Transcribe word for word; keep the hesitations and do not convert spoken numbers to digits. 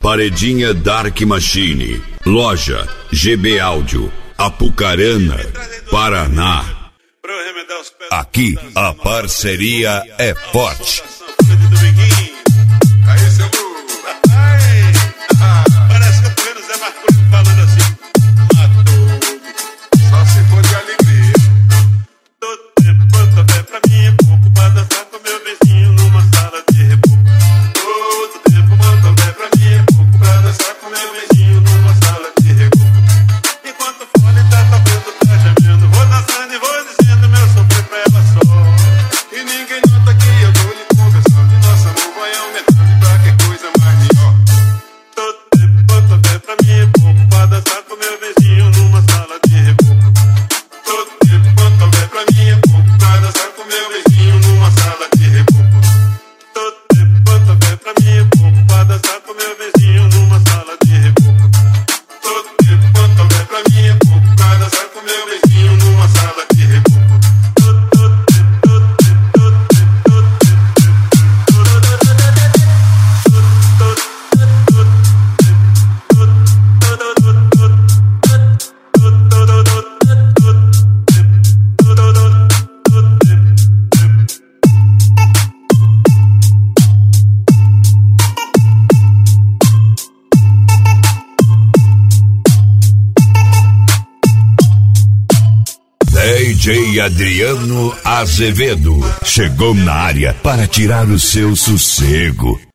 Paredinha Dark Machine. Loja G B Áudio, Apucarana, Paraná. Aqui a parceria é forte. Parece que eu tô vendo o Zé Marconi falando assim. Matou, só se for de alegria. Todo tempo quanto houver pra mim é pouco pra dançar com meu vizinho numa sala de reboco. Todo tempo quanto houver pra mim é pouco pra dançar com meu vizinho numa sala de reboco. Enquanto o fone tá tocando, tá gemendo, vou dançando e vou dizendo meu sofrer pra ela só. E ninguém nota que eu tô lhe conversando e nosso amor vai aumentando pra que coisa mais melhor. Todo tempo quanto houver pra mim é pouco pra dançar com meu vizinho numa sala de reboco. Todo tempo quanto houver pra mim é pouco pra dançar com meu vizinho numa sala de reboco. Todo tempo quanto houver pra mim é pouco pra dançar com meu vizinho numa sala de reboco. Todo tempo quanto houver pra mim é pouco pra dançar com meu vizinho numa sala de reboco. D J Adriano Azevedo chegou na área para tirar o seu sossego.